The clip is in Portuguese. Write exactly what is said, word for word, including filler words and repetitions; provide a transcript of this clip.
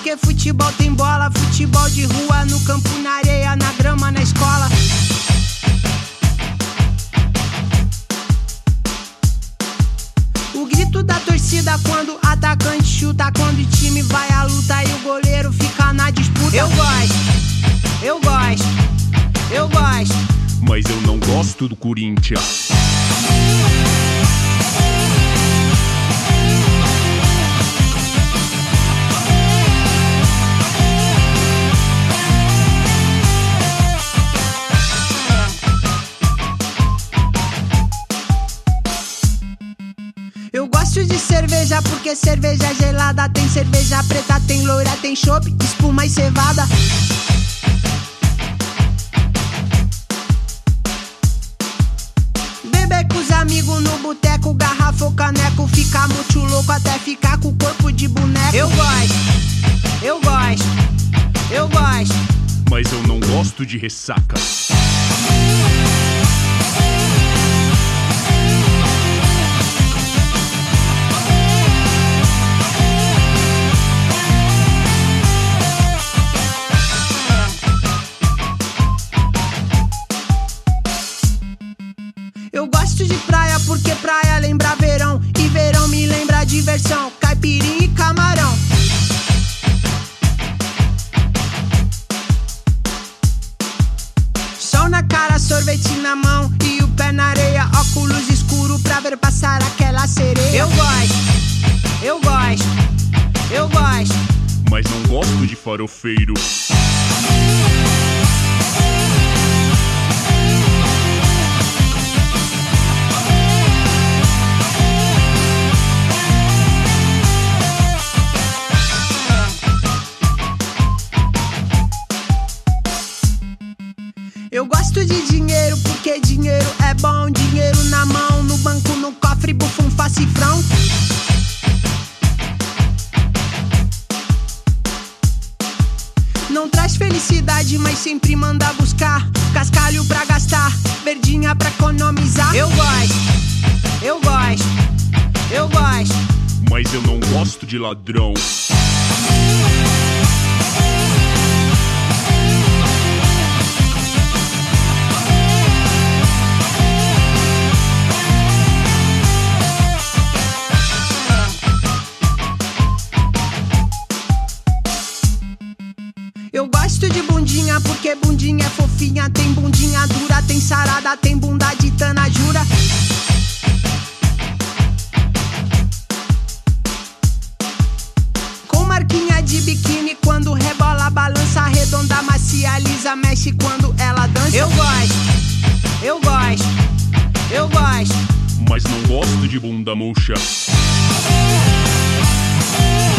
porque futebol tem bola. Futebol de rua, no campo, na areia, na grama, na escola. O grito da torcida quando o atacante chuta, quando o time vai à luta e o goleiro fica na disputa. Eu gosto, eu gosto, eu gosto. Mas eu não gosto do Corinthians. Eu gosto de cerveja porque cerveja gelada. Tem cerveja preta, tem loira, tem chopp, espuma e cevada. Beber com os amigos no boteco, garrafa ou caneco, ficar muito louco até ficar com o corpo de boneco. Eu gosto, eu gosto, eu gosto. Mas eu não gosto de ressaca. Eu gosto de praia porque praia lembra verão, e verão me lembra diversão, caipirinha e camarão. Sol na cara, sorvete na mão e o pé na areia, óculos escuro pra ver passar aquela sereia. Eu gosto, eu gosto, eu gosto. Mas não gosto de farofeiro. Eu gosto de dinheiro porque dinheiro é bom. Dinheiro na mão, no banco, no cofre, bufunfa, cifrão. Não traz felicidade, mas sempre manda buscar. Cascalho pra gastar, verdinha pra economizar. Eu gosto, eu gosto, eu gosto. Mas eu não gosto de ladrão. Eu gosto de bundinha porque bundinha é fofinha. Tem bundinha dura, tem sarada, tem bunda de tana, jura. Com marquinha de biquíni quando rebola, balança, redonda, macia, lisa, mexe quando ela dança. Eu gosto, eu gosto, eu gosto. Mas não gosto de bunda murcha.